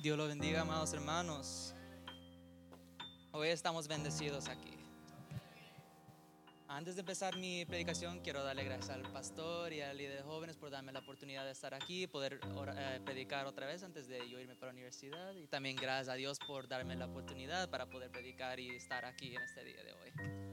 Dios lo bendiga, amados hermanos. Hoy estamos bendecidos aquí. Antes de empezar mi predicación, quiero darle gracias al pastor y al líder de jóvenes por darme la oportunidad de estar aquí, poder predicar otra vez antes de yo irme para la universidad. Y también gracias a Dios por darme la oportunidad para poder predicar y estar aquí en este día de hoy.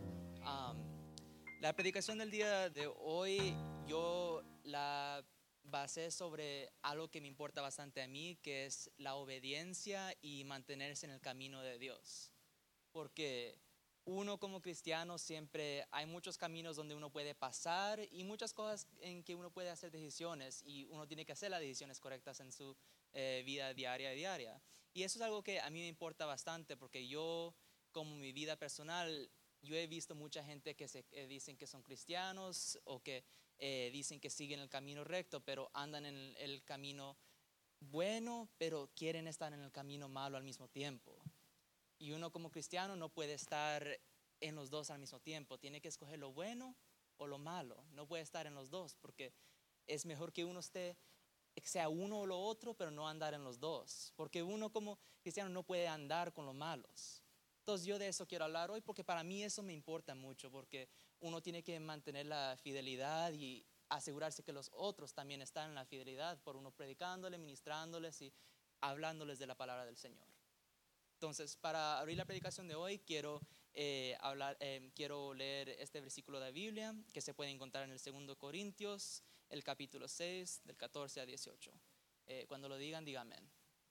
La predicación del día de hoy yo la basé sobre algo que me importa bastante a mí, que es la obediencia y mantenerse en el camino de Dios. Porque uno como cristiano siempre hay muchos caminos donde uno puede pasar y muchas cosas en que uno puede hacer decisiones y uno tiene que hacer las decisiones correctas en su vida diaria. Y eso es algo que a mí me importa bastante porque yo, como mi vida personal, yo he visto mucha gente que dicen que son cristianos o que dicen que siguen el camino recto, pero andan en el camino bueno, pero quieren estar en el camino malo al mismo tiempo. Y uno como cristiano no puede estar en los dos al mismo tiempo. Tiene que escoger lo bueno o lo malo. No puede estar en los dos porque es mejor que uno sea uno o lo otro, pero no andar en los dos. Porque uno como cristiano no puede andar con los malos. Entonces yo de eso quiero hablar hoy porque para mí eso me importa mucho. Porque uno tiene que mantener la fidelidad y asegurarse que los otros también están en la fidelidad por uno predicándoles, ministrándoles y hablándoles de la palabra del Señor. Entonces, para abrir la predicación de hoy, quiero leer este versículo de la Biblia que se puede encontrar en el 2 Corintios, el capítulo 6, del 14 a 18. Cuando lo digan, diga amén.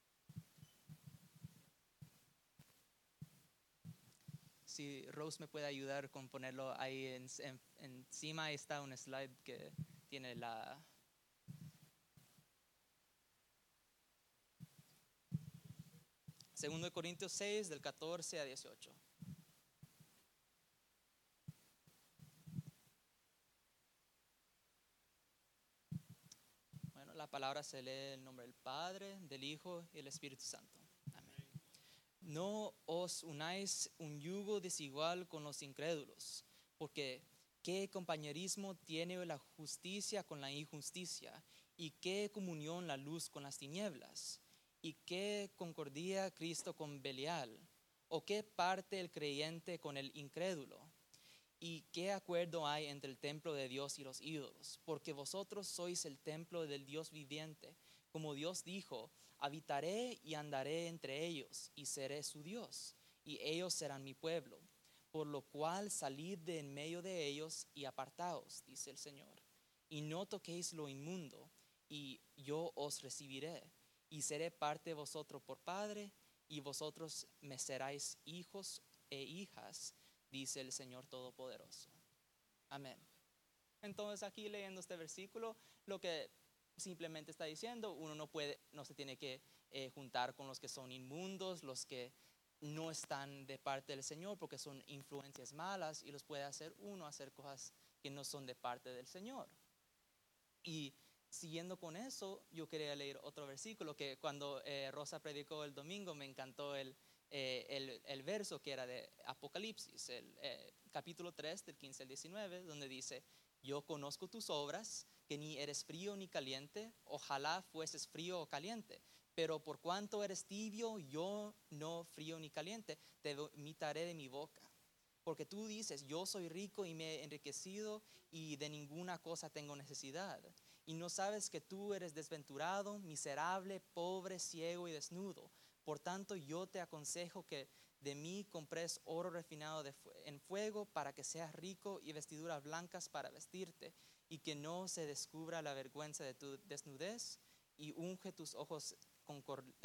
Si Rose me puede ayudar con ponerlo ahí encima, ahí está un slide que tiene la... 2 Corintios 6, del 14 a 18. Bueno, la palabra se lee en el nombre del Padre, del Hijo y del Espíritu Santo. Amén. No os unáis un yugo desigual con los incrédulos, porque ¿qué compañerismo tiene la justicia con la injusticia? ¿Y qué comunión la luz con las tinieblas? ¿Y qué concordía Cristo con Belial? ¿O qué parte el creyente con el incrédulo? ¿Y qué acuerdo hay entre el templo de Dios y los ídolos? Porque vosotros sois el templo del Dios viviente. Como Dios dijo, habitaré y andaré entre ellos y seré su Dios, y ellos serán mi pueblo. Por lo cual salid de en medio de ellos y apartaos, dice el Señor. Y no toquéis lo inmundo, y yo os recibiré, y seré parte de vosotros por padre, y vosotros me seréis hijos e hijas, dice el Señor Todopoderoso. Amén. Entonces aquí leyendo este versículo, lo que simplemente está diciendo, uno no se tiene que juntar con los que son inmundos, los que no están de parte del Señor, porque son influencias malas y los puede hacer uno hacer cosas que no son de parte del Señor. Y siguiendo con eso, yo quería leer otro versículo que cuando Rosa predicó el domingo me encantó el verso que era de Apocalipsis, el capítulo 3 del 15 al 19, donde dice: yo conozco tus obras, que ni eres frío ni caliente, ojalá fueses frío o caliente, pero por cuanto eres tibio, yo no frío ni caliente, te vomitaré de mi boca. Porque tú dices, yo soy rico y me he enriquecido y de ninguna cosa tengo necesidad. Y no sabes que tú eres desventurado, miserable, pobre, ciego y desnudo. Por tanto, yo te aconsejo que de mí compres oro refinado en fuego para que seas rico y vestiduras blancas para vestirte y que no se descubra la vergüenza de tu desnudez, y unge tus ojos con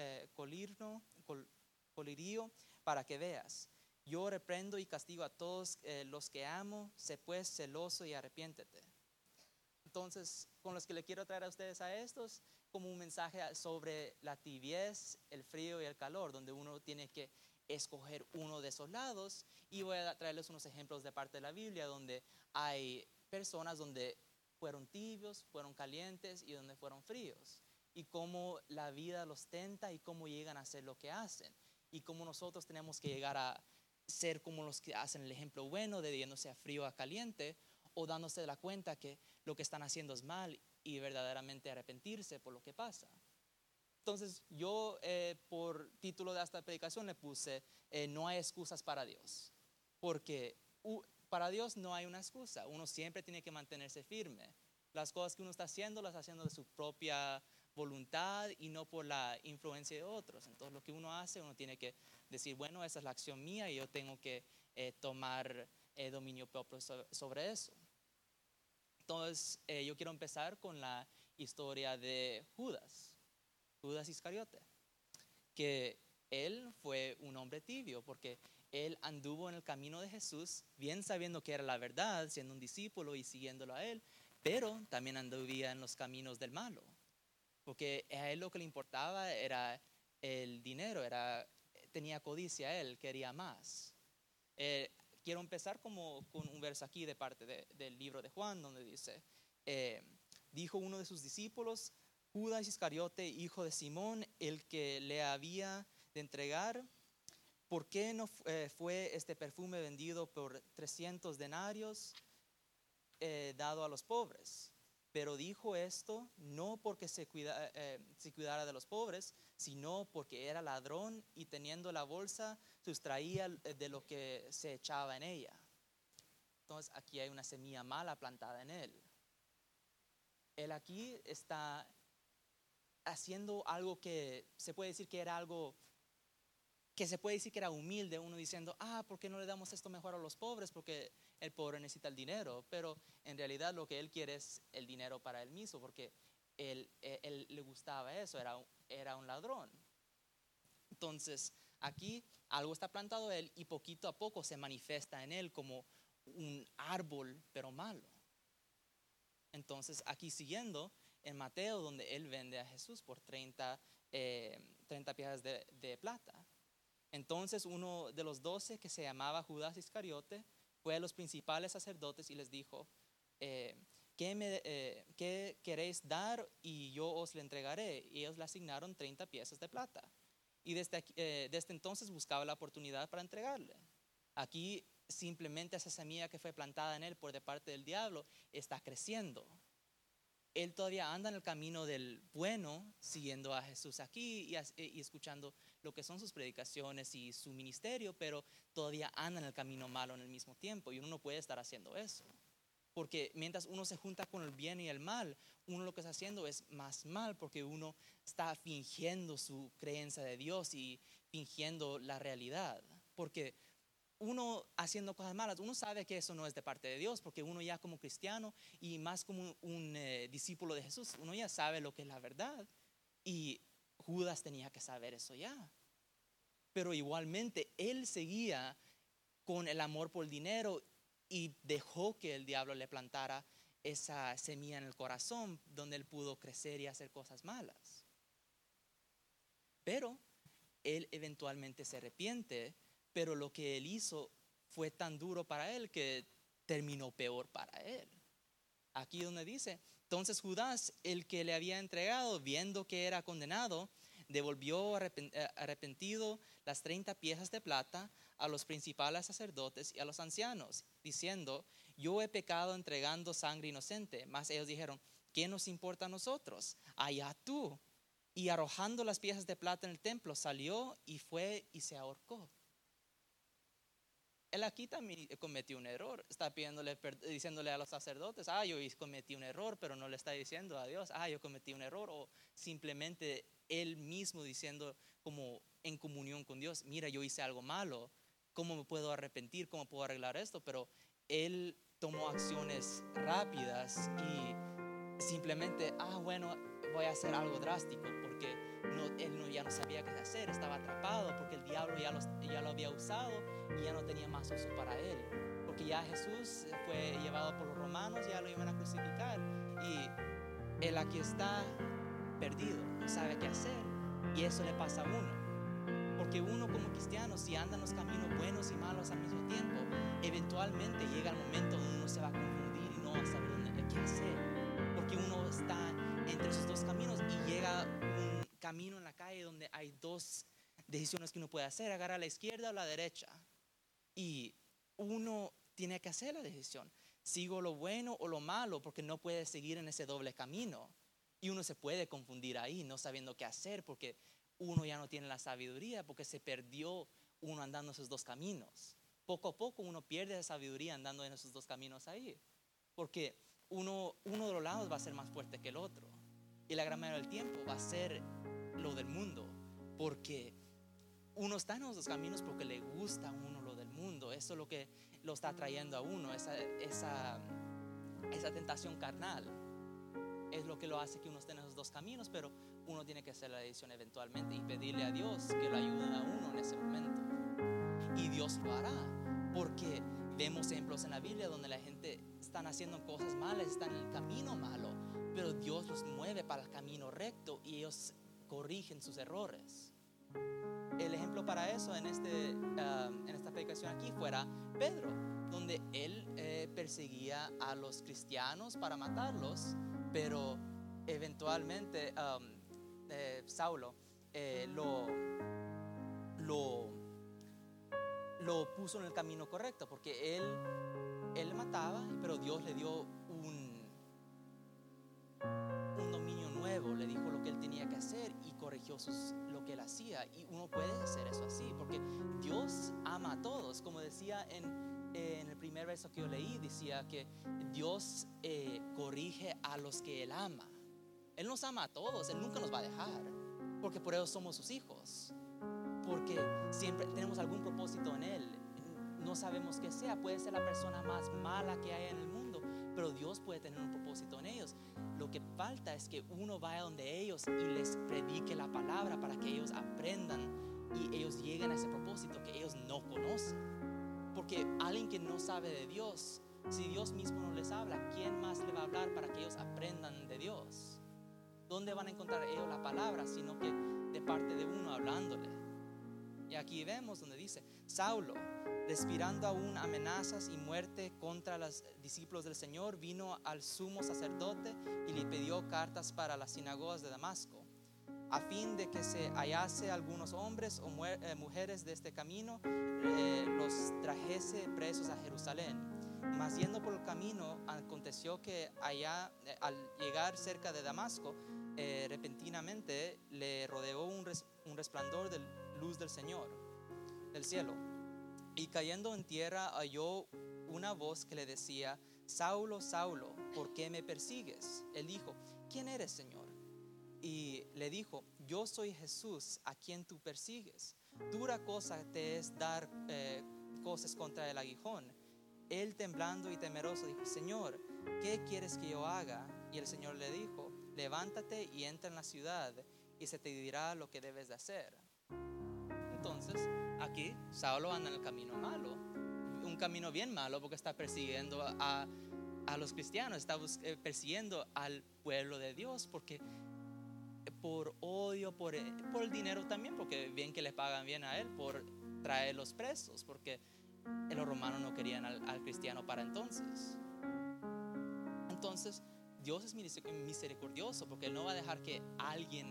colirio para que veas. Yo reprendo y castigo a todos los que amo, sé pues celoso y arrepiéntete. Entonces, con los que le quiero traer a ustedes a estos, como un mensaje sobre la tibiez, el frío y el calor, donde uno tiene que escoger uno de esos lados. Y voy a traerles unos ejemplos de parte de la Biblia, donde hay personas donde fueron tibios, fueron calientes y donde fueron fríos. Y cómo la vida los tenta y cómo llegan a hacer lo que hacen. Y cómo nosotros tenemos que llegar a ser como los que hacen el ejemplo bueno, de yéndose a frío a caliente, o dándose la cuenta que lo que están haciendo es mal y verdaderamente arrepentirse por lo que pasa. Entonces yo por título de esta predicación le puse no hay excusas para Dios, porque para Dios no hay una excusa. Uno siempre tiene que mantenerse firme. Las cosas que uno está haciendo las está haciendo de su propia voluntad y no por la influencia de otros. Entonces lo que uno hace, uno tiene que decir, bueno, esa es la acción mía y yo tengo que tomar dominio propio sobre eso. Entonces yo quiero empezar con la historia de Judas Iscariote, que él fue un hombre tibio porque él anduvo en el camino de Jesús, bien sabiendo que era la verdad, siendo un discípulo y siguiéndolo a él, pero también anduvía en los caminos del malo, porque a él lo que le importaba era el dinero, tenía codicia, él quería más. Quiero empezar con un verso aquí de parte del libro de Juan, donde dice, dijo uno de sus discípulos, Judas Iscariote, hijo de Simón, el que le había de entregar, ¿por qué no fue este perfume vendido por 300 denarios dado a los pobres? Pero dijo esto no porque se cuidara de los pobres, sino porque era ladrón y teniendo la bolsa sustraía de lo que se echaba en ella. Entonces aquí hay una semilla mala plantada en él. Él aquí está haciendo algo que se puede decir que era algo que se puede decir que era humilde, uno diciendo, ¿por qué no le damos esto mejor a los pobres? Porque el pobre necesita el dinero, pero en realidad lo que él quiere es el dinero para él mismo, porque él le gustaba eso, era un ladrón. Entonces aquí algo está plantado en él y poquito a poco se manifiesta en él como un árbol, pero malo. Entonces aquí siguiendo en Mateo, donde él vende a Jesús por 30 piezas de plata. Entonces uno de los 12, que se llamaba Judas Iscariote, fue a los principales sacerdotes y les dijo, ¿qué queréis dar? Y yo os le entregaré. Y ellos le asignaron 30 piezas de plata. Y desde entonces buscaba la oportunidad para entregarle. Aquí simplemente esa semilla que fue plantada en él por de parte del diablo está creciendo. Él todavía anda en el camino del bueno, siguiendo a Jesús aquí y escuchando lo que son sus predicaciones y su ministerio, pero todavía anda en el camino malo en el mismo tiempo. Y uno no puede estar haciendo eso, porque mientras uno se junta con el bien y el mal, uno lo que está haciendo es más mal, porque uno está fingiendo su creencia de Dios y fingiendo la realidad. Porque uno haciendo cosas malas, uno sabe que eso no es de parte de Dios, porque uno ya como cristiano y más como un discípulo de Jesús, uno ya sabe lo que es la verdad. Y Judas tenía que saber eso ya. Pero igualmente él seguía con el amor por el dinero y dejó que el diablo le plantara esa semilla en el corazón, donde él pudo crecer y hacer cosas malas. Pero él eventualmente se arrepiente, pero lo que él hizo fue tan duro para él que terminó peor para él. Aquí donde dice, entonces Judas, el que le había entregado, viendo que era condenado, devolvió arrepentido las 30 piezas de plata a los principales sacerdotes y a los ancianos, diciendo, yo he pecado entregando sangre inocente. Mas ellos dijeron, ¿qué nos importa a nosotros? Allá tú. Y arrojando las piezas de plata en el templo, salió y fue y se ahorcó. Él aquí también cometió un error. Está diciéndole a los sacerdotes, yo cometí un error, pero no le está diciendo a Dios, yo cometí un error. O simplemente él mismo diciendo como en comunión con Dios, mira, yo hice algo malo, ¿cómo me puedo arrepentir? ¿Cómo puedo arreglar esto? Pero él tomó acciones rápidas y simplemente, bueno, voy a hacer algo drástico, porque él ya no sabía qué hacer, estaba atrapado, porque el diablo ya lo había usado y ya no tenía más uso para él, porque ya Jesús fue llevado por los romanos, ya lo iban a crucificar y él aquí está perdido, no sabe qué hacer. Y eso le pasa a uno, porque uno como cristiano, si anda en los caminos buenos y malos al mismo tiempo, eventualmente llega el momento donde uno se va a confundir y no va a saber qué hacer, porque uno está entre esos dos caminos y llega un camino en la calle donde hay dos decisiones que uno puede hacer, agarrar a la izquierda o a la derecha, y uno tiene que hacer la decisión, sigo lo bueno o lo malo, porque no puede seguir en ese doble camino. Y uno se puede confundir ahí, no sabiendo qué hacer, porque uno ya no tiene la sabiduría, porque se perdió uno andando esos dos caminos. Poco a poco uno pierde esa sabiduría andando en esos dos caminos ahí, porque uno de los lados va a ser más fuerte que el otro, y la gran mayoría del tiempo va a ser lo del mundo, porque uno está en los dos caminos porque le gusta a uno lo del mundo. Eso es lo que lo está trayendo a uno, esa tentación carnal. Es lo que lo hace que uno esté en esos dos caminos, pero uno tiene que hacer la decisión eventualmente y pedirle a Dios que lo ayude a uno en ese momento. Y Dios lo hará, porque vemos ejemplos en la Biblia donde la gente están haciendo cosas malas, están en el camino malo, pero Dios los mueve para el camino recto y ellos corrigen sus errores. El ejemplo para eso en esta predicación aquí fuera Pedro, donde él perseguía a los cristianos para matarlos, pero eventualmente Saulo lo puso en el camino correcto, porque él mataba, pero Dios le dio un dominio nuevo, le dijo lo que él tenía que hacer y corrigió lo que él hacía. Y uno puede hacer eso así, porque Dios ama a todos. Como decía en el primer verso que yo leí, decía que Dios corrige a los que Él ama. Él nos ama a todos, Él nunca nos va a dejar, porque por eso somos sus hijos, porque siempre tenemos algún propósito en Él. No sabemos qué sea, puede ser la persona más mala que haya en el mundo, pero Dios puede tener un propósito en ellos. Lo que falta es que uno vaya donde ellos y les predique la palabra para que ellos aprendan y ellos lleguen a ese propósito que ellos no conocen. Porque alguien que no sabe de Dios, si Dios mismo no les habla, ¿quién más le va a hablar para que ellos aprendan de Dios? ¿Dónde van a encontrar ellos la palabra sino que de parte de uno hablándole? Y aquí vemos donde dice: Saulo, respirando aún amenazas y muerte contra los discípulos del Señor, vino al sumo sacerdote y le pidió cartas para las sinagogas de Damasco, a fin de que se hallase algunos hombres o mujeres de este camino, los trajese presos a Jerusalén. Mas yendo por el camino, aconteció que allá, al llegar cerca de Damasco, repentinamente le rodeó un resplandor de luz del Señor, del cielo. Y cayendo en tierra halló una voz que le decía: Saulo, Saulo, ¿por qué me persigues? Él dijo: ¿quién eres, Señor? Y le dijo: yo soy Jesús, a quien tú persigues. Dura cosa te es dar cosas contra el aguijón. Él, temblando y temeroso, dijo: Señor, ¿qué quieres que yo haga? Y el Señor le dijo: levántate y entra en la ciudad, y se te dirá lo que debes de hacer. Entonces, aquí Saulo anda en el camino malo, un camino bien malo, porque está persiguiendo a los cristianos, está persiguiendo al pueblo de Dios, porque por odio, por el dinero también, porque bien que le pagan bien a él por traerlos presos, porque los romanos no querían al cristiano para entonces. Entonces Dios es misericordioso, porque Él no va a dejar que alguien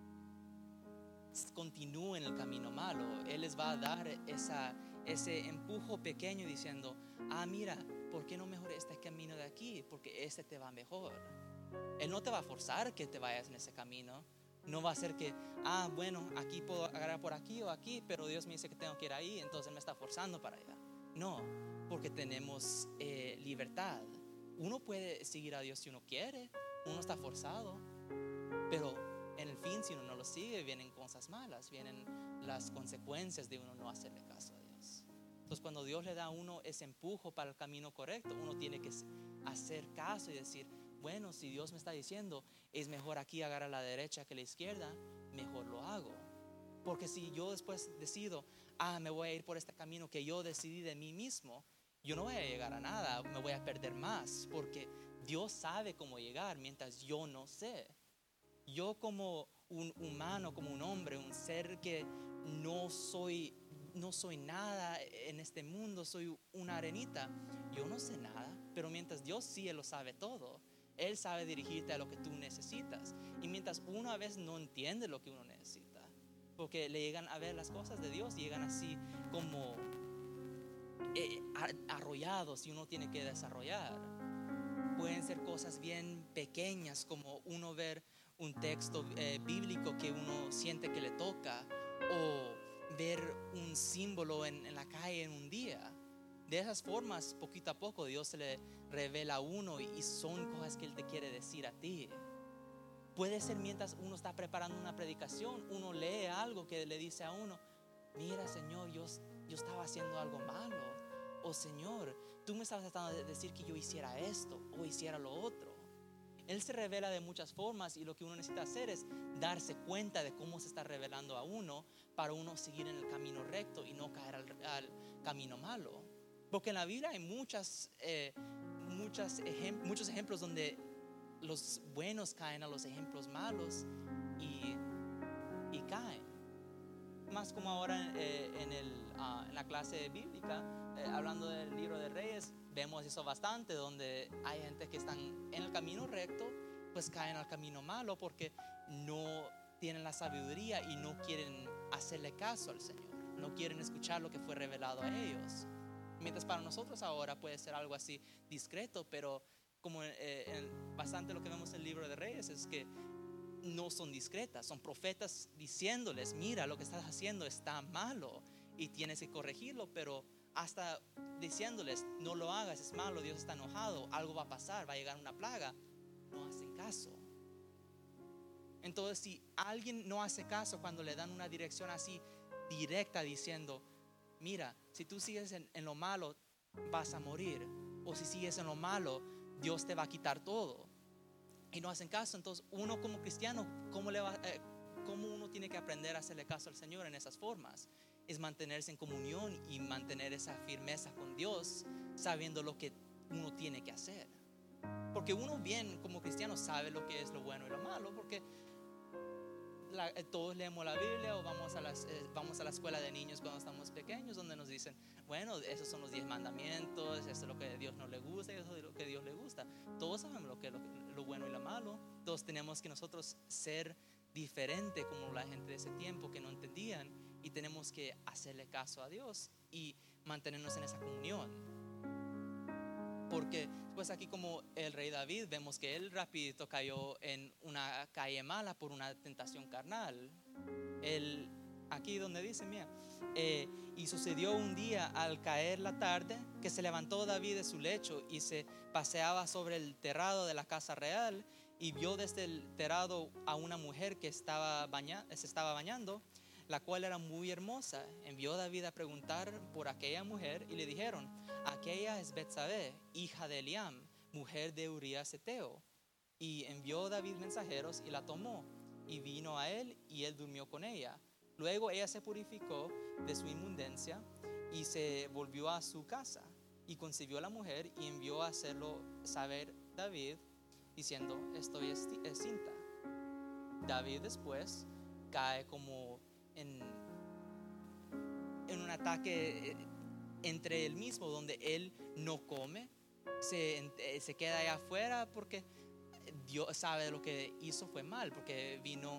continúe en el camino malo. Él les va a dar ese empujo pequeño diciendo: mira, ¿por qué no mejor este camino de aquí? Porque este te va mejor. Él no te va a forzar que te vayas en ese camino. No va a ser que, bueno, aquí puedo agarrar por aquí o aquí, pero Dios me dice que tengo que ir ahí, entonces me está forzando para allá. No, porque tenemos libertad. Uno puede seguir a Dios si uno quiere, uno está forzado, pero en el fin, si uno no lo sigue, vienen cosas malas, vienen las consecuencias de uno no hacerle caso a Dios. Entonces, cuando Dios le da a uno ese empujo para el camino correcto, uno tiene que hacer caso y decir: bueno, si Dios me está diciendo es mejor aquí agarrar a la derecha que a la izquierda, mejor lo hago. Porque si yo después decido, me voy a ir por este camino que yo decidí de mí mismo, yo no voy a llegar a nada, me voy a perder más, porque Dios sabe cómo llegar mientras yo no sé. Yo, como un humano, como un hombre, un ser que no soy nada en este mundo, soy una arenita, yo no sé nada, pero mientras Dios sí, Él lo sabe todo. Él sabe dirigirte a lo que tú necesitas. Y mientras uno a veces no entiende lo que uno necesita, porque le llegan a ver las cosas de Dios, llegan así como arrollados, y uno tiene que desarrollar. pueden ser cosas bien pequeñas, como uno ver un texto bíblico que uno siente que le toca, o ver un símbolo en la calle en un día. De esas formas, poquito a poco, Dios se le revela a uno y son cosas que Él te quiere decir a ti. Puede ser mientras uno está preparando una predicación, uno lee algo que le dice a uno: mira, Señor, yo estaba haciendo algo malo. O Señor, tú me estabas tratando de decir que yo hiciera esto o hiciera lo otro. Él se revela de muchas formas, y lo que uno necesita hacer es darse cuenta de cómo se está revelando a uno, para uno seguir en el camino recto y no caer al camino malo. Porque en la Biblia hay muchos ejemplos donde los buenos caen a los ejemplos malos y caen. Más como ahora en la clase bíblica, hablando del libro de Reyes, vemos eso bastante, donde hay gente que están en el camino recto, pues caen al camino malo porque no tienen la sabiduría y no quieren hacerle caso al Señor, no quieren escuchar lo que fue revelado a ellos. Mientras para nosotros ahora puede ser algo así discreto, pero como bastante lo que vemos en el libro de Reyes es que no son discretas, son profetas diciéndoles: mira, lo que estás haciendo está malo y tienes que corregirlo, pero hasta diciéndoles: no lo hagas, es malo, Dios está enojado, algo va a pasar, va a llegar una plaga. No hacen caso. Entonces, si alguien no hace caso cuando le dan una dirección así directa, diciendo: mira, si tú sigues en lo malo, vas a morir, o si sigues en lo malo, Dios te va a quitar todo, y no hacen caso, entonces uno como cristiano, ¿cómo uno tiene que aprender a hacerle caso al Señor en esas formas? Es mantenerse en comunión y mantener esa firmeza con Dios, sabiendo lo que uno tiene que hacer. Porque uno bien como cristiano sabe lo que es lo bueno y lo malo, porque todos leemos la Biblia, o vamos a la escuela de niños cuando estamos pequeños, donde nos dicen: bueno, esos son los 10 mandamientos, eso es lo que a Dios no le gusta y eso es lo que a Dios le gusta. Todos sabemos lo que es lo bueno y lo malo. Todos tenemos que nosotros ser diferente como la gente de ese tiempo que no entendían, y tenemos que hacerle caso a Dios y mantenernos en esa comunión. Porque pues aquí, como el rey David, vemos que él rapidito cayó en una calle mala por una tentación carnal. Aquí donde dice, mira, y sucedió un día al caer la tarde, que se levantó David de su lecho y se paseaba sobre el terrado de la casa real, y vio desde el terrado a una mujer que se estaba bañando, la cual era muy hermosa. Envió David a preguntar por aquella mujer, y le dijeron: aquella es Betsabé, hija de Eliam, mujer de Urías Heteo. Y envió David mensajeros y la tomó, y vino a él, y él durmió con ella. Luego ella se purificó de su inmundencia y se volvió a su casa, y concibió la mujer, y envió a hacerlo saber David, diciendo: estoy cinta. David después cae como en un ataque entre él mismo, donde él no come, se queda allá afuera, porque Dios sabe lo que hizo fue mal, porque vino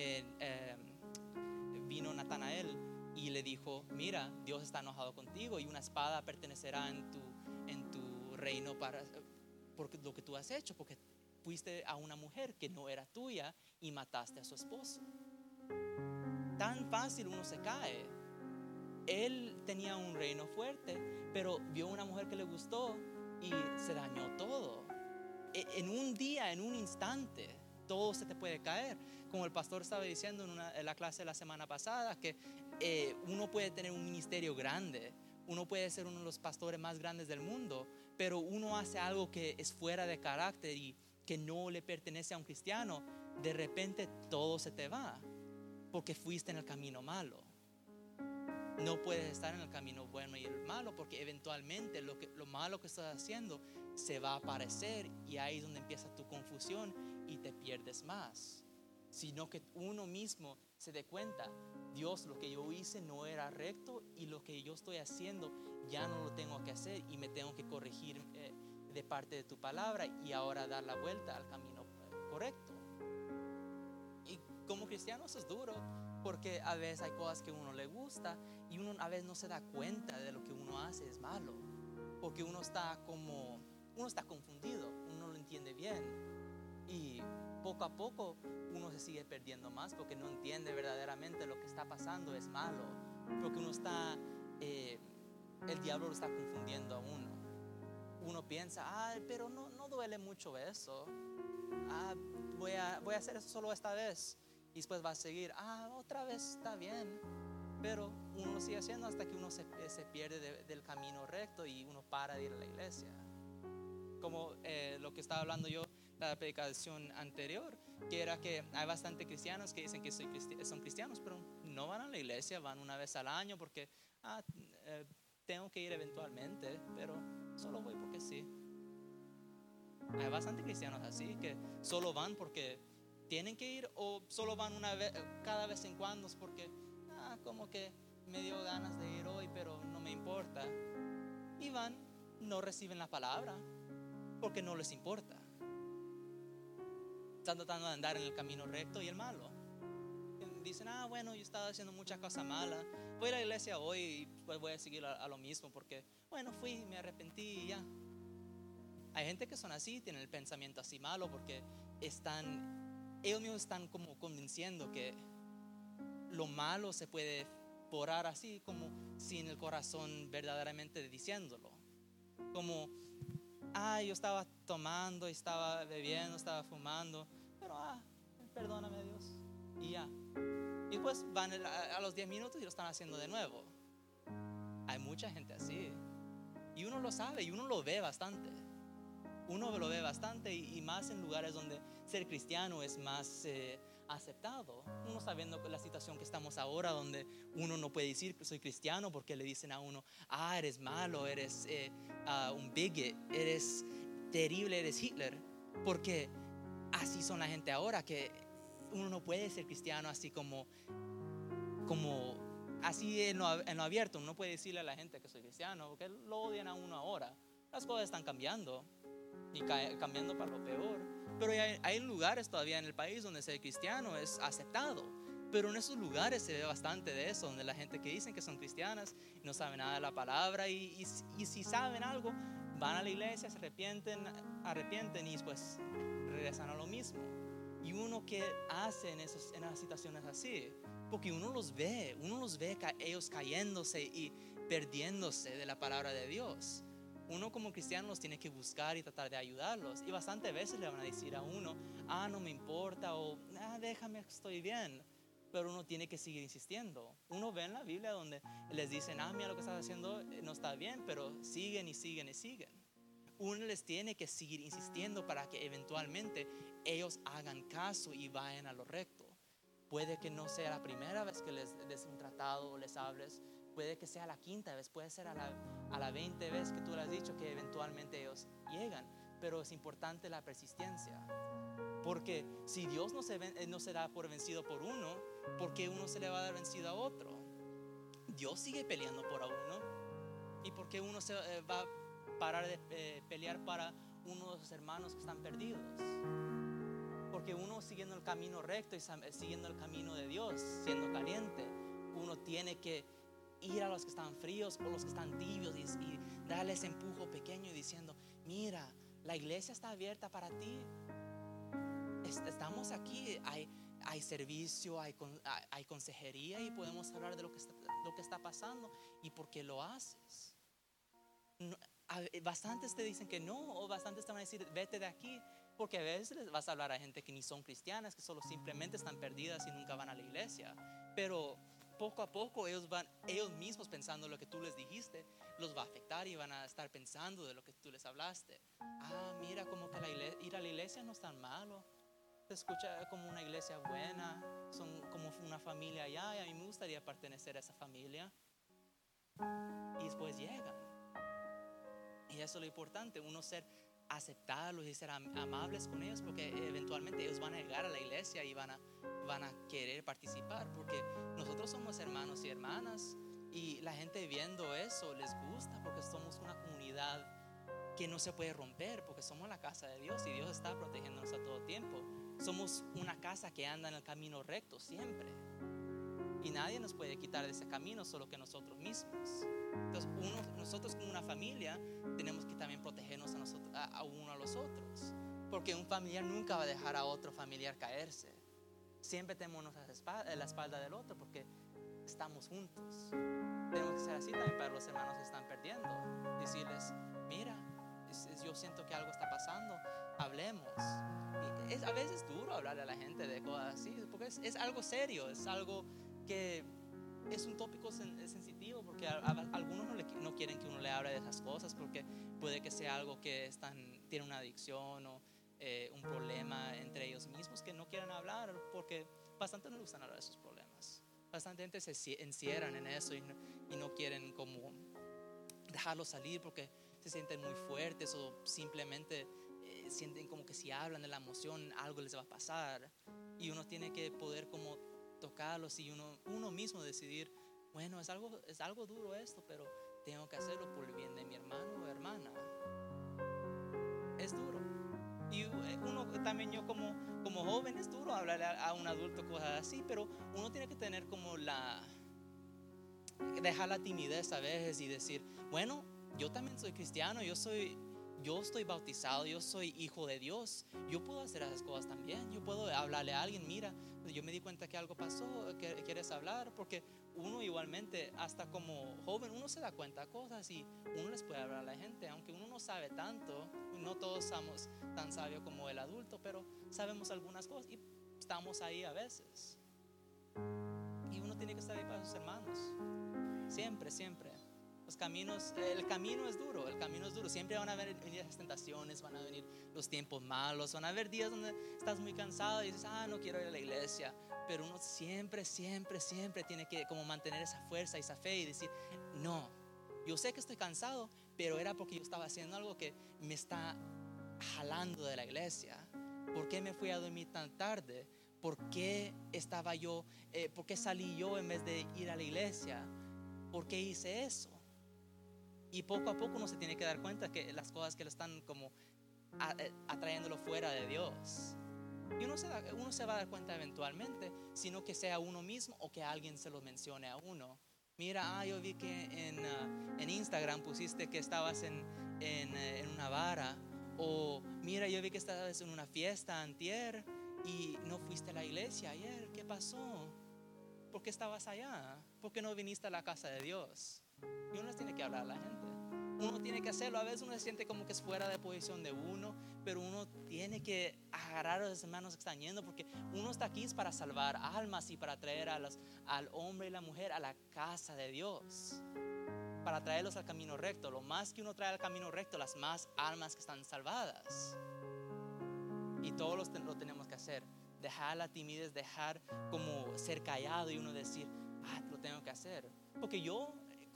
Natanael y le dijo: mira, Dios está enojado contigo, y una espada pertenecerá en tu reino por lo que tú has hecho, porque fuiste a una mujer que no era tuya y mataste a su esposo. Tan fácil uno se cae. Él tenía un reino fuerte, pero vio una mujer que le gustó y se dañó todo. En un día, en un instante, todo se te puede caer. Como el pastor estaba diciendo en la clase de la semana pasada, que uno puede tener un ministerio grande, uno puede ser uno de los pastores más grandes del mundo, pero uno hace algo que es fuera de carácter y que no le pertenece a un cristiano, de repente todo se te va, porque fuiste en el camino malo. No puedes estar en el camino bueno y el malo, porque eventualmente lo malo que estás haciendo se va a aparecer, y ahí es donde empieza tu confusión y te pierdes más. Sino que uno mismo se dé cuenta: Dios, lo que yo hice no era recto, y lo que yo estoy haciendo ya no lo tengo que hacer, y me tengo que corregir de parte de tu palabra, y ahora dar la vuelta al camino correcto. Y como cristiano eso es duro, porque a veces hay cosas que a uno le gusta y uno a veces no se da cuenta de lo que uno hace es malo, porque uno está confundido. Uno entiende bien. Y poco a poco uno se sigue perdiendo más porque no entiende verdaderamente lo que está pasando es malo. Porque uno está, el diablo lo está confundiendo a uno. Uno piensa, pero no duele mucho eso. Voy a hacer eso solo esta vez. Y después va a seguir, otra vez está bien. Pero uno lo sigue haciendo hasta que uno se pierde del camino recto y uno para de ir a la iglesia. Como lo que estaba hablando yo, la predicación anterior, que era que hay bastante cristianos que dicen que son cristianos, pero no van a la iglesia, van una vez al año porque tengo que ir eventualmente, pero solo voy porque sí. Hay bastante cristianos así que solo van porque tienen que ir, o solo van una vez, cada vez en cuando, es porque como que me dio ganas de ir hoy, pero no me importa. Y van, no reciben la palabra porque no les importa. Están tratando de andar en el camino recto y el malo. Dicen, bueno, yo estaba haciendo muchas cosas malas, voy a la iglesia hoy y pues voy a seguir a lo mismo porque, bueno, fui, me arrepentí y ya. Hay gente que son así, tienen el pensamiento así malo porque ellos mismos están como convenciendo que lo malo se puede borrar así, como sin el corazón verdaderamente diciéndolo. Como, yo estaba tomando, estaba bebiendo, estaba fumando, pero perdóname Dios, y ya. Y pues van a los 10 minutos y lo están haciendo de nuevo. Hay mucha gente así, y uno lo sabe y uno lo ve bastante. Uno lo ve bastante y más en lugares donde ser cristiano es más aceptado. Uno sabiendo la situación que estamos ahora, donde uno no puede decir que soy cristiano porque le dicen a uno, eres malo, eres un bigot, eres terrible, eres Hitler. Porque así son la gente ahora, que uno no puede ser cristiano así como así en lo abierto. Uno no puede decirle a la gente que soy cristiano porque lo odian a uno ahora. Las cosas están cambiando y cambiando para lo peor, pero hay lugares todavía en el país donde ser cristiano es aceptado, pero en esos lugares se ve bastante de eso, donde la gente que dicen que son cristianas no saben nada de la palabra y si saben algo, van a la iglesia, se arrepienten y después regresan a lo mismo. Y uno que hace en esas situaciones así, porque uno los ve ellos cayéndose y perdiéndose de la palabra de Dios. Uno como cristiano los tiene que buscar y tratar de ayudarlos. Y bastantes veces le van a decir a uno, no me importa, o déjame, estoy bien. Pero uno tiene que seguir insistiendo. Uno ve en la Biblia donde les dicen, mira lo que estás haciendo no está bien, pero siguen y siguen y siguen. Uno les tiene que seguir insistiendo para que eventualmente ellos hagan caso y vayan a lo recto. Puede que no sea la primera vez que les des un tratado o les hables. Puede que sea la quinta vez, puede ser a la 20 vez que tú le has dicho que eventualmente ellos llegan. Pero es importante la persistencia. Porque si Dios no se da por vencido por uno, ¿por qué uno se le va a dar vencido a otro? Dios sigue peleando por a uno. ¿Y por qué uno se va a parar de pelear para uno de sus hermanos que están perdidos? Porque uno siguiendo el camino recto y siguiendo el camino de Dios, siendo caliente, uno tiene que ir a los que están fríos o los que están tibios y darles empujo pequeño y diciendo, mira, la iglesia está abierta para ti. Estamos aquí, hay servicio, hay consejería y podemos hablar de lo que está pasando y por qué lo haces. Bastantes te dicen que no, o bastantes te van a decir, vete de aquí. Porque a veces les vas a hablar a gente que ni son cristianas, que solo simplemente están perdidas y nunca van a la iglesia. Pero poco a poco ellos mismos pensando lo que tú les dijiste, los va a afectar y van a estar pensando de lo que tú les hablaste. Mira, como que ir a la iglesia no es tan malo. Se escucha como una iglesia buena, son como una familia allá y a mí me gustaría pertenecer a esa familia. Y después llegan. Y eso es lo importante, uno aceptarlos y ser amables con ellos, porque eventualmente ellos van a llegar a la iglesia y van a querer participar, porque nosotros somos hermanos y hermanas y la gente viendo eso les gusta, porque somos una comunidad que no se puede romper, porque somos la casa de Dios y Dios está protegiéndonos a todo tiempo. Somos una casa que anda en el camino recto siempre y nadie nos puede quitar de ese camino, solo que nosotros mismos. Entonces nosotros como una familia tenemos que también protegernos a uno a los otros. Porque un familiar nunca va a dejar a otro familiar caerse. Siempre tenemos en la espalda del otro porque estamos juntos. Tenemos que ser así también para los hermanos que están perdiendo. Decirles, mira, yo siento que algo está pasando, hablemos. Y a veces es duro hablarle a la gente de cosas así, porque es algo serio, es algo que es un tópico sensitivo, porque algunos no quieren que uno le hable de esas cosas, porque puede que sea algo que tienen una adicción o un problema entre ellos mismos que no quieren hablar, porque bastante no les gustan hablar de sus problemas. Bastante gente se encierran en eso y no quieren como dejarlo salir porque se sienten muy fuertes o simplemente sienten como que si hablan de la emoción algo les va a pasar, y uno tiene que poder como tocarlos y uno mismo decidir, bueno, es algo duro esto, pero tengo que hacerlo por el bien de mi hermano o hermana. Es duro. Y uno también, yo como joven, es duro hablarle a un adulto cosas así, pero uno tiene que tener como dejar la timidez a veces y decir, bueno, yo también soy cristiano, yo estoy bautizado, yo soy hijo de Dios, yo puedo hacer esas cosas también. Yo puedo hablarle a alguien, mira, yo me di cuenta que algo pasó, ¿quieres hablar? Porque uno igualmente, hasta como joven, uno se da cuenta de cosas y uno les puede hablar a la gente, aunque uno no sabe tanto. No todos somos tan sabios como el adulto, pero sabemos algunas cosas y estamos ahí a veces. Y uno tiene que estar ahí para sus hermanos, siempre, siempre. El camino es duro, siempre van a venir las tentaciones, van a venir los tiempos malos, van a haber días donde estás muy cansado y dices, no quiero ir a la iglesia, pero uno siempre tiene que como mantener esa fuerza y esa fe y decir, no, yo sé que estoy cansado, pero era porque yo estaba haciendo algo que me está jalando de la iglesia. ¿Por qué me fui a dormir tan tarde? ¿Por qué por qué salí yo en vez de ir a la iglesia? ¿Por qué hice eso? Y poco a poco uno se tiene que dar cuenta que las cosas que lo están como atrayéndolo fuera de Dios. Y uno se va a dar cuenta eventualmente, sino que sea uno mismo o que alguien se lo mencione a uno. Mira, yo vi que en Instagram pusiste que estabas en una vara. O mira, yo vi que estabas en una fiesta antier y no fuiste a la iglesia ayer. ¿Qué pasó? ¿Por qué estabas allá? ¿Por qué no viniste a la casa de Dios? Y uno tiene que hablar a la gente. Uno tiene que hacerlo. A veces uno se siente como que es fuera de posición de uno, pero uno tiene que agarrar a los hermanos que están yendo, porque uno está aquí para salvar almas y para traer al hombre y la mujer a la casa de Dios, para traerlos al camino recto. Lo más que uno trae al camino recto, las más almas que están salvadas. Y todos lo tenemos que hacer. Dejar la timidez, dejar como ser callado y uno decir, lo tengo que hacer. Porque yo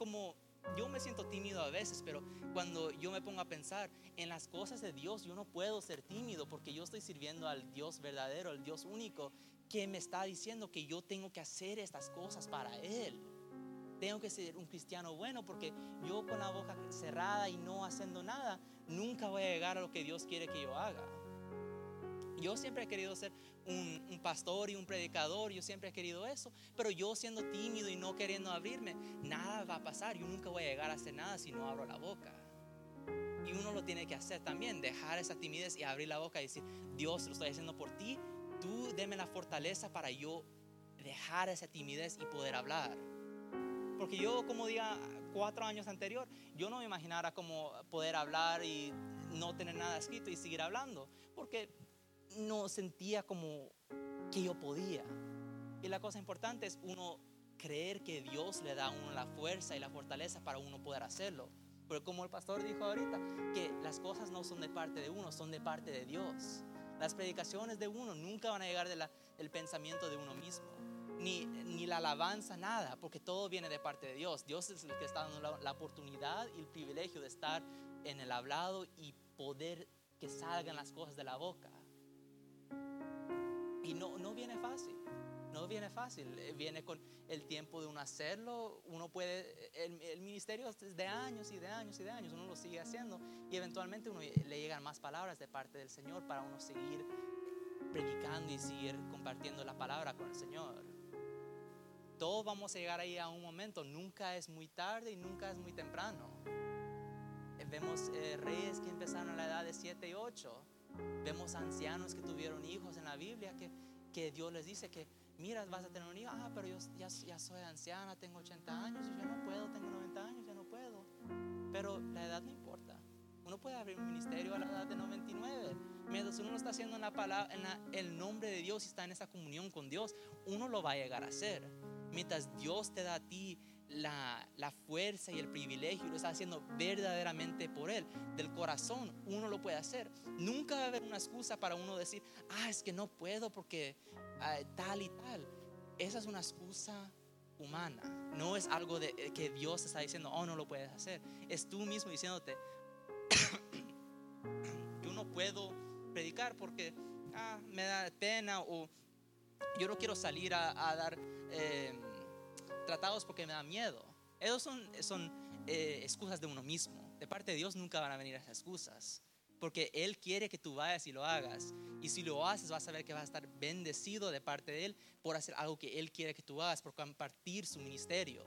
me siento tímido a veces, pero cuando yo me pongo a pensar en las cosas de Dios, yo no puedo ser tímido, porque yo estoy sirviendo al Dios verdadero, al Dios único, que me está diciendo que yo tengo que hacer estas cosas para Él. Tengo que ser un cristiano bueno, porque yo con la boca cerrada y no haciendo nada, nunca voy a llegar a lo que Dios quiere que yo haga. Yo siempre he querido ser un pastor y un predicador, yo siempre he querido eso, pero yo siendo tímido y no queriendo abrirme, nada va a pasar. Yo nunca voy a llegar a hacer nada si no abro la boca. Y uno lo tiene que hacer también, dejar esa timidez y abrir la boca y decir, Dios, lo estoy haciendo por ti, tú deme la fortaleza para yo dejar esa timidez y poder hablar. Porque yo, como día 4 años anterior, yo no me imaginara como poder hablar y no tener nada escrito y seguir hablando, porque no sentía como que yo podía. Y la cosa importante es uno creer que Dios le da a uno la fuerza y la fortaleza para uno poder hacerlo. Pero como el pastor dijo ahorita, que las cosas no son de parte de uno, son de parte de Dios. Las predicaciones de uno nunca van a llegar del pensamiento de uno mismo, ni la alabanza, nada, porque todo viene de parte de Dios. Dios es el que está dando la oportunidad y el privilegio de estar en el hablado y poder que salgan las cosas de la boca. Y no viene fácil, viene con el tiempo de uno hacerlo. Uno puede, el ministerio es de años y de años y de años, uno lo sigue haciendo y eventualmente uno le llegan más palabras de parte del Señor para uno seguir predicando y seguir compartiendo la palabra con el Señor. Todos vamos a llegar ahí a un momento, nunca es muy tarde y nunca es muy temprano. Vemos reyes que empezaron a la edad de 7 y 8 Vemos ancianos que tuvieron hijos en la Biblia que Dios les dice que, mira, vas a tener un hijo. Pero yo ya soy anciana, tengo 80 años y yo no puedo, tengo 90 años, ya no puedo. Pero la edad no importa. Uno puede abrir un ministerio a la edad de 99. Mientras uno lo está haciendo en la palabra, el nombre de Dios, y está en esa comunión con Dios, uno lo va a llegar a hacer. Mientras Dios te da a ti la fuerza y el privilegio, y lo está haciendo verdaderamente por Él, del corazón, uno lo puede hacer. Nunca va a haber una excusa para uno decir, es que no puedo porque tal y tal. Esa es una excusa humana. No es algo que Dios te está diciendo, no lo puedes hacer. Es tú mismo diciéndote, yo no puedo predicar porque me da pena, o yo no quiero salir a dar tratados porque me da miedo. Esos son excusas de uno mismo. De parte de Dios nunca van a venir esas excusas, porque Él quiere que tú vayas y lo hagas. Y si lo haces, vas a ver que vas a estar bendecido de parte de Él por hacer algo que Él quiere que tú hagas, por compartir su ministerio.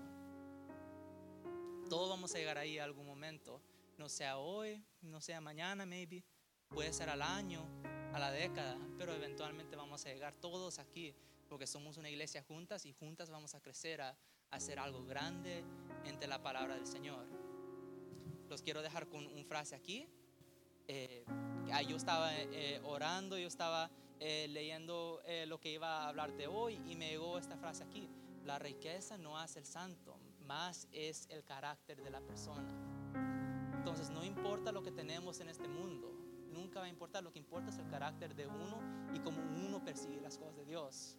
Todos vamos a llegar ahí a algún momento. No sea hoy, no sea mañana, maybe. Puede ser al año, a la década, pero eventualmente vamos a llegar todos aquí, porque somos una iglesia juntas, y juntas vamos a crecer a hacer algo grande entre la palabra del Señor. Los quiero dejar con una frase aquí. Yo estaba orando, yo estaba leyendo lo que iba a hablar de hoy, y me llegó esta frase aquí: la riqueza no hace el santo, más es el carácter de la persona. Entonces no importa lo que tenemos en este mundo, nunca va a importar. Lo que importa es el carácter de uno y cómo uno persigue las cosas de Dios.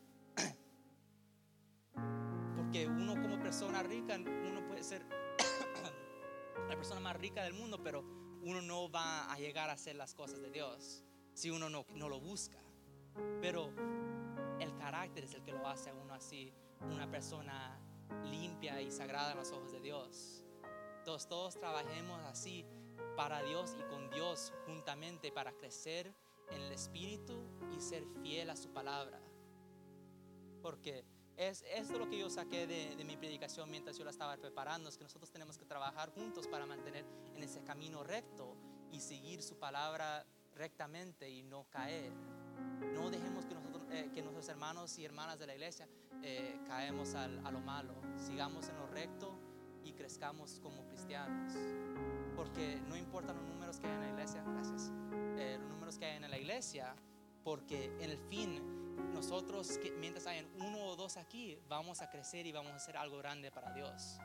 Porque uno, como persona rica, uno puede ser la persona más rica del mundo, pero uno no va a llegar a hacer las cosas de Dios si uno no lo busca. Pero el carácter es el que lo hace a uno así, una persona limpia y sagrada en los ojos de Dios. Entonces todos trabajemos así para Dios y con Dios juntamente, para crecer en el Espíritu y ser fiel a su palabra. Porque esto es lo que yo saqué de mi predicación mientras yo la estaba preparando: es que nosotros tenemos que trabajar juntos para mantener en ese camino recto y seguir su palabra rectamente y no caer. No dejemos que nuestros hermanos y hermanas de la iglesia caemos a lo malo. Sigamos en lo recto y crezcamos como cristianos, porque no importan los números que hay en la iglesia. Gracias. Los números que hay en la iglesia, porque en el fin nosotros, mientras hayan uno o dos aquí, vamos a crecer y vamos a hacer algo grande para Dios.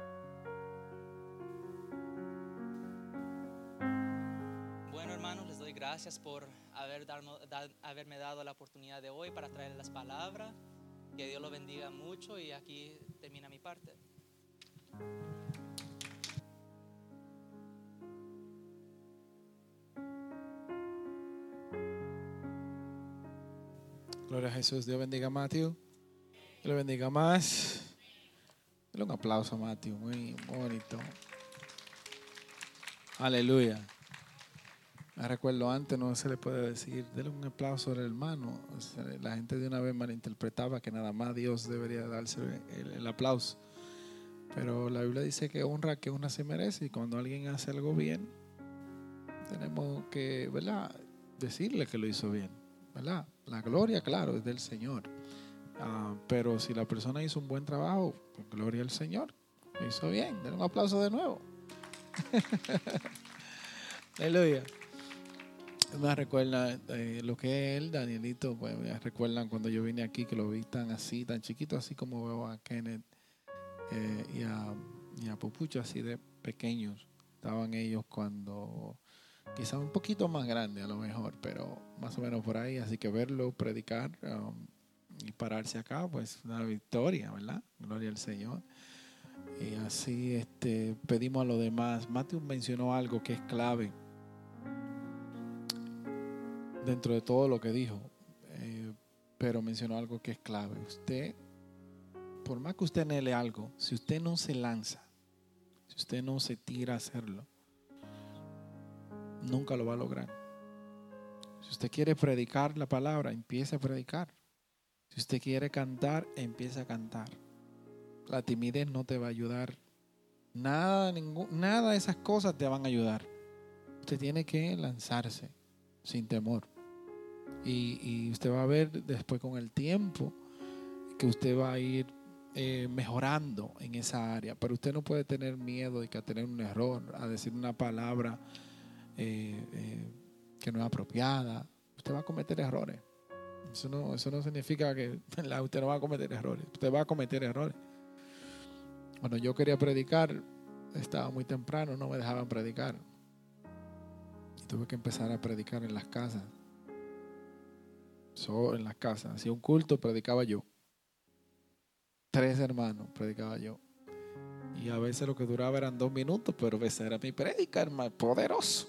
Bueno, hermanos, les doy gracias por haberme dado la oportunidad de hoy para traer las palabras. Que Dios los bendiga mucho, y aquí termina mi parte. Gloria a Jesús. Dios bendiga a Matthew. Dios le bendiga más. Dale un aplauso a Matthew. Muy bonito. Aleluya. Me recuerdo antes, no se le puede decir, dale un aplauso al hermano. O sea, la gente de una vez malinterpretaba que nada más Dios debería darse el aplauso. Pero la Biblia dice que honra se merece, y cuando alguien hace algo bien, tenemos que, ¿verdad?, decirle que lo hizo bien, ¿verdad? La gloria, claro, es del Señor. Pero si la persona hizo un buen trabajo, pues gloria al Señor. Lo hizo bien. Denle un aplauso de nuevo. Aleluya. Me recuerda lo que es él, Danielito. Pues me recuerdan cuando yo vine aquí, que lo vi tan chiquito, así como veo a Kenneth y a Pupucho, así de pequeños. Estaban ellos cuando, quizá un poquito más grande a lo mejor, pero más o menos por ahí. Así que verlo predicar y pararse acá, pues una victoria, ¿verdad? Gloria al Señor. Y así pedimos a los demás. Matthew mencionó algo que es clave dentro de todo lo que dijo, pero mencionó algo que es clave. Usted, por más que usted anhele algo, si usted no se lanza, si usted no se tira a hacerlo, nunca lo va a lograr. Si usted quiere predicar la palabra, empiece a predicar. Si usted quiere cantar, empiece a cantar. La timidez no te va a ayudar. Nada de esas cosas te van a ayudar. Usted tiene que lanzarse. sin temor. Y usted va a ver después con el tiempo que usted va a ir mejorando en esa área. Pero usted no puede tener miedo de que a tener un error, a decir una palabra que no es apropiada. Usted va a cometer errores. Eso no significa que usted no va a cometer errores. Usted va a cometer errores. Cuando yo quería predicar, estaba muy temprano, no me dejaban predicar. Y tuve que empezar a predicar en las casas. Solo en las casas. Hacía un culto, predicaba yo. 3 hermanos, predicaba yo. Y a veces lo que duraba eran 2 minutos, pero a veces era mi prédica, hermano, poderoso.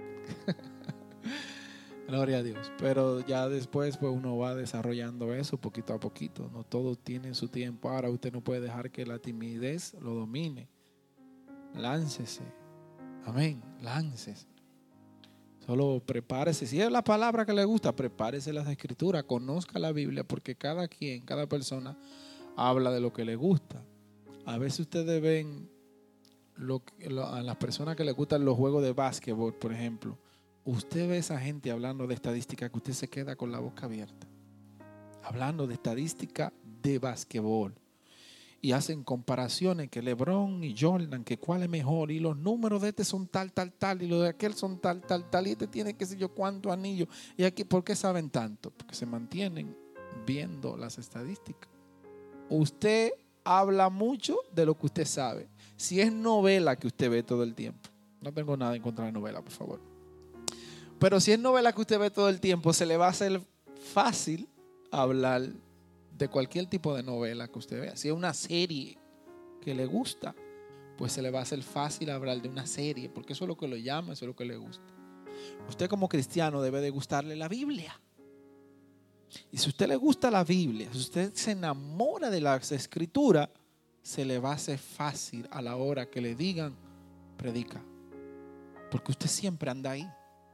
Gloria a Dios. Pero ya después pues uno va desarrollando eso poquito a poquito. No todo tiene su tiempo. Ahora usted no puede dejar que la timidez lo domine. Láncese. Amén. Láncese. Solo prepárese. Si es la palabra que le gusta, prepárese las escrituras. Conozca la Biblia, porque cada persona habla de lo que le gusta. A veces ustedes ven a las personas que les gustan los juegos de básquetbol, por ejemplo. Usted ve a esa gente hablando de estadística que usted se queda con la boca abierta. Hablando de estadística de básquetbol. Y hacen comparaciones que LeBron y Jordan, que cuál es mejor. Y los números de este son tal, y los de aquel son tal. Y este tiene qué sé yo cuántos anillos. Y aquí, ¿por qué saben tanto? Porque se mantienen viendo las estadísticas. Usted habla mucho de lo que usted sabe. Si es novela que usted ve todo el tiempo. No tengo nada en contra de novela, por favor. Pero si es novela que usted ve todo el tiempo, se le va a hacer fácil hablar de cualquier tipo de novela que usted vea. Si es una serie que le gusta, pues se le va a hacer fácil hablar de una serie, porque eso es lo que lo llama, eso es lo que le gusta. Usted como cristiano debe de gustarle la Biblia. Y si a usted le gusta la Biblia, si usted se enamora de las escrituras, se le va a hacer fácil a la hora que le digan, predica. Porque usted siempre anda ahí.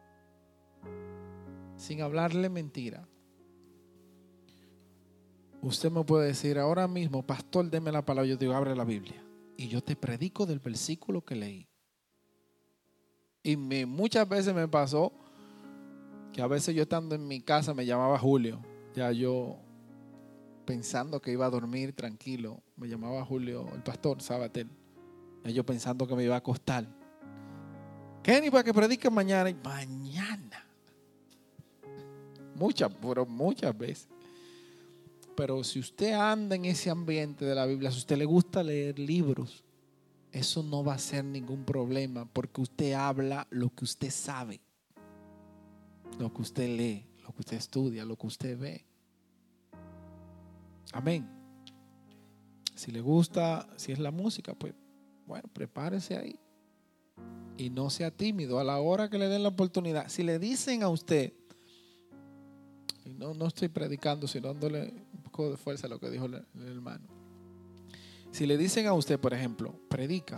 Sin hablarle mentira. Usted me puede decir ahora mismo, pastor, deme la palabra. Yo digo, abre la Biblia. Y yo te predico del versículo que leí. Y muchas veces me pasó que a veces yo estando en mi casa me llamaba Julio. Ya yo pensando que iba a dormir tranquilo. Me llamaba Julio, el pastor Sabatel. Ya yo pensando que me iba a acostar. Kenny, para que predique mañana. Y mañana. Muchas veces. Pero si usted anda en ese ambiente de la Biblia, si a usted le gusta leer libros, eso no va a ser ningún problema, porque usted habla lo que usted sabe, lo que usted lee, lo que usted estudia, lo que usted ve. Amén. Si le gusta, si es la música, pues bueno, prepárese ahí. Y no sea tímido a la hora que le den la oportunidad. Si le dicen a usted, y no estoy predicando, sino dándole un poco de fuerza a lo que dijo el hermano. Si le dicen a usted, por ejemplo, predica,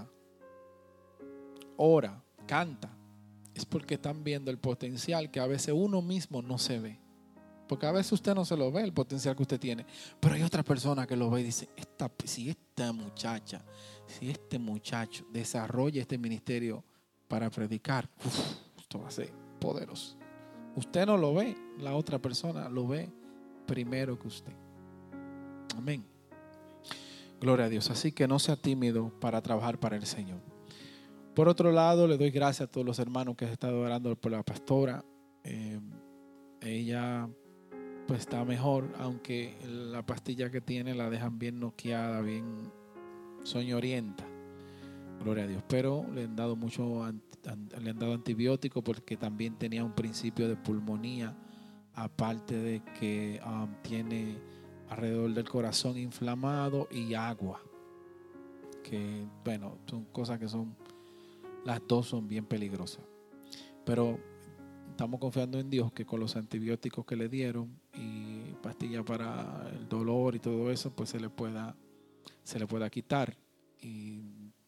ora, canta, es porque están viendo el potencial que a veces uno mismo no se ve. Porque a veces usted no se lo ve, el potencial que usted tiene. Pero hay otra persona que lo ve y dice, si esta muchacha, si este muchacho desarrolla este ministerio para predicar, esto va a ser poderoso. Usted no lo ve, la otra persona lo ve primero que usted. Amén. Gloria a Dios. Así que no sea tímido para trabajar para el Señor. Por otro lado, le doy gracias a todos los hermanos que han estado orando por la pastora. Ella pues está mejor, aunque la pastilla que tiene la dejan bien noqueada, bien soñorienta. Gloria a Dios. Pero le han dado antibiótico porque también tenía un principio de pulmonía, aparte de que tiene alrededor del corazón inflamado y agua, que bueno, son cosas que las dos son bien peligrosas. Pero estamos confiando en Dios que con los antibióticos que le dieron y pastillas para el dolor y todo eso, pues se le pueda quitar. Y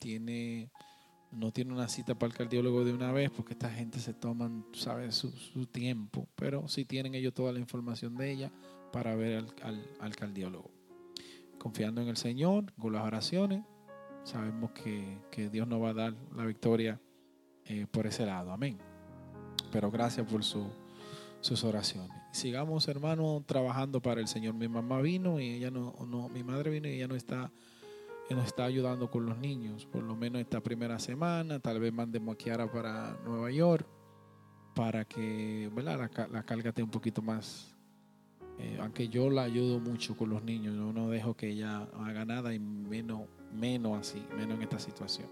no tiene una cita para el cardiólogo de una vez, porque esta gente se toman, ¿sabes?, su tiempo, pero sí tienen ellos toda la información de ella para ver al cardiólogo. Confiando en el Señor, con las oraciones, sabemos que Dios nos va a dar la victoria por ese lado. Amén. Pero gracias por su sus oraciones. Sigamos, hermano, trabajando para el Señor. Mi mamá vino y ella mi madre vino y ella nos está ayudando con los niños, por lo menos esta primera semana. Tal vez mandemos a Kiara para Nueva York para que, ¿verdad?, la carga esté un poquito más. Aunque yo la ayudo mucho con los niños, no dejo que ella haga nada y menos en esta situación.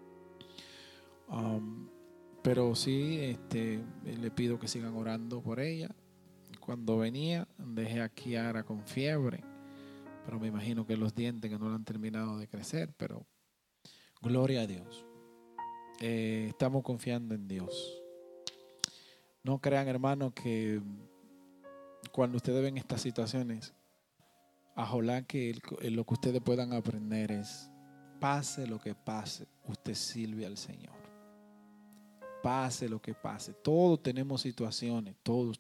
Pero sí, le pido que sigan orando por ella. Cuando venía, dejé a Kiara con fiebre, pero me imagino que los dientes que no le han terminado de crecer, pero gloria a Dios. Estamos confiando en Dios. No crean, hermanos, que cuando ustedes ven estas situaciones, ojalá que lo que ustedes puedan aprender es, pase lo que pase, usted sirve al Señor. Pase lo que pase. Todos tenemos situaciones, todos.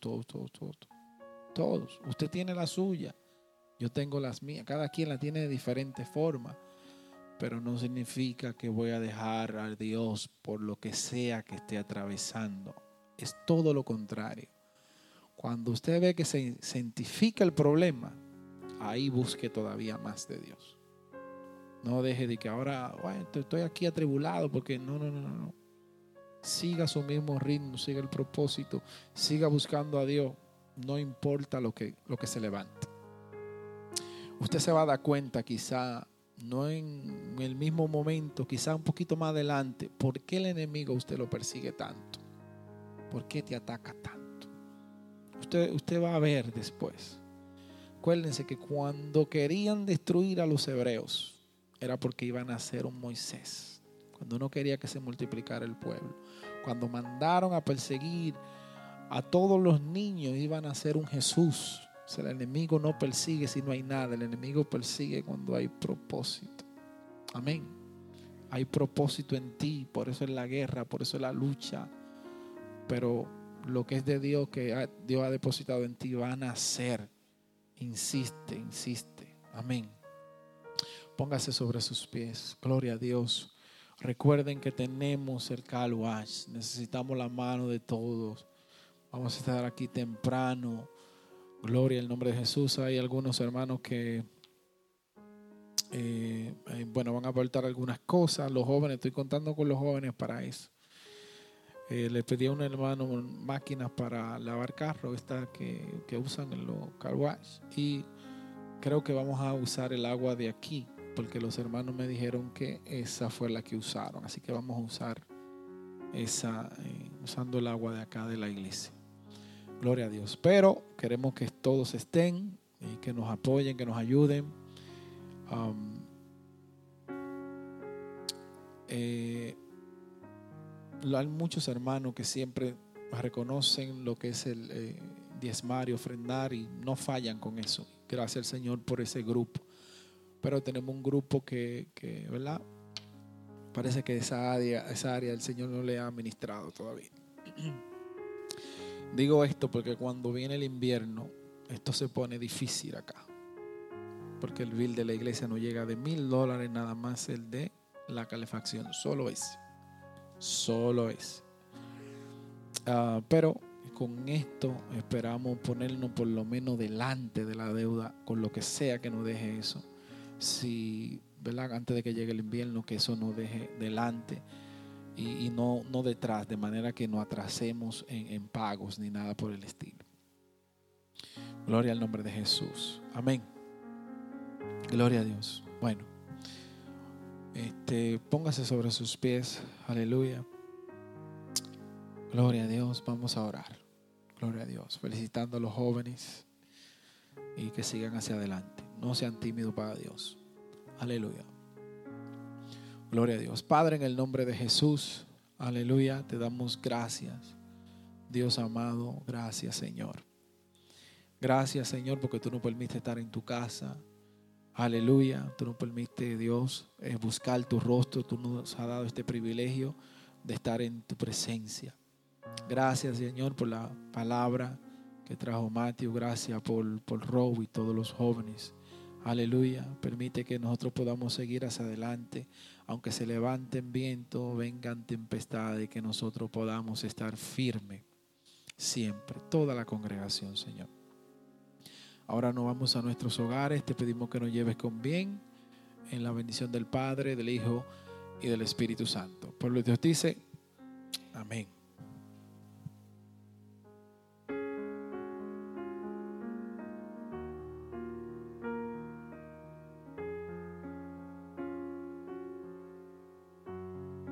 Usted tiene la suya, yo tengo las mías. Cada quien la tiene de diferente forma, pero no significa que voy a dejar a Dios por lo que sea que esté atravesando. Es todo lo contrario. Cuando usted ve que se identifica el problema, ahí busque todavía más de Dios. No deje de que ahora, bueno, estoy aquí atribulado porque no. Siga su mismo ritmo, siga el propósito, siga buscando a Dios. No importa lo que se levante. Usted se va a dar cuenta, quizá no en el mismo momento, quizá un poquito más adelante, por qué el enemigo usted lo persigue tanto. ¿Por qué te ataca tanto? Usted va a ver después. Acuérdense que cuando querían destruir a los hebreos, era porque iban a hacer un Moisés. Cuando uno quería que se multiplicara el pueblo. Cuando mandaron a perseguir a todos los niños, iban a hacer un Jesús. O sea, el enemigo no persigue si no hay nada. El enemigo persigue cuando hay propósito. Amén. Hay propósito en ti. Por eso es la guerra, por eso es la lucha. Pero lo que es de Dios, que Dios ha depositado en ti, va a nacer. Insiste. Amén. Póngase sobre sus pies. Gloria a Dios. Recuerden que tenemos el car wash. Necesitamos la mano de todos. Vamos a estar aquí temprano. Gloria al nombre de Jesús. Hay algunos hermanos que van a aportar algunas cosas. Los jóvenes, estoy contando con los jóvenes para eso. Le pedí a un hermano máquinas para lavar carros, estas que usan en los car wash. Y creo que vamos a usar el agua de aquí, porque los hermanos me dijeron que esa fue la que usaron. Así que vamos a usar esa, usando el agua de acá de la iglesia. Gloria a Dios. Pero queremos que todos estén y que nos apoyen, que nos ayuden. Hay muchos hermanos que siempre reconocen lo que es el diezmar y ofrendar y no fallan con eso. Gracias al Señor por ese grupo. Pero tenemos un grupo que ¿verdad? Parece que esa área el Señor no le ha ministrado todavía. Digo esto porque cuando viene el invierno, esto se pone difícil acá. Porque el bill de la iglesia no llega de $1,000 nada más el de la calefacción. Solo ese. Pero con esto esperamos ponernos por lo menos delante de la deuda, con lo que sea que nos deje eso. Si, ¿verdad? Antes de que llegue el invierno, que eso nos deje delante y no detrás, de manera que no atrasemos en pagos ni nada por el estilo. Gloria al nombre de Jesús. Amén. Gloria a Dios. Bueno, póngase sobre sus pies. Aleluya. Gloria a Dios. Vamos a orar. Gloria a Dios. Felicitando a los jóvenes y que sigan hacia adelante. No sean tímidos para Dios. Aleluya. Gloria a Dios. Padre, en el nombre de Jesús, aleluya, te damos gracias. Dios amado, gracias, Señor. Gracias, Señor, porque tú nos permites estar en tu casa. Aleluya. Tú nos permites, Dios, buscar tu rostro. Tú nos has dado este privilegio de estar en tu presencia. Gracias, Señor, por la palabra que trajo Matthew. Gracias por Rob y todos los jóvenes. Aleluya. Permite que nosotros podamos seguir hacia adelante, aunque se levanten vientos, vengan tempestades, que nosotros podamos estar firmes. siempre, toda la congregación, Señor. Ahora nos vamos a nuestros hogares. Te pedimos que nos lleves con bien en la bendición del Padre, del Hijo y del Espíritu Santo. Por lo que Dios dice, amén.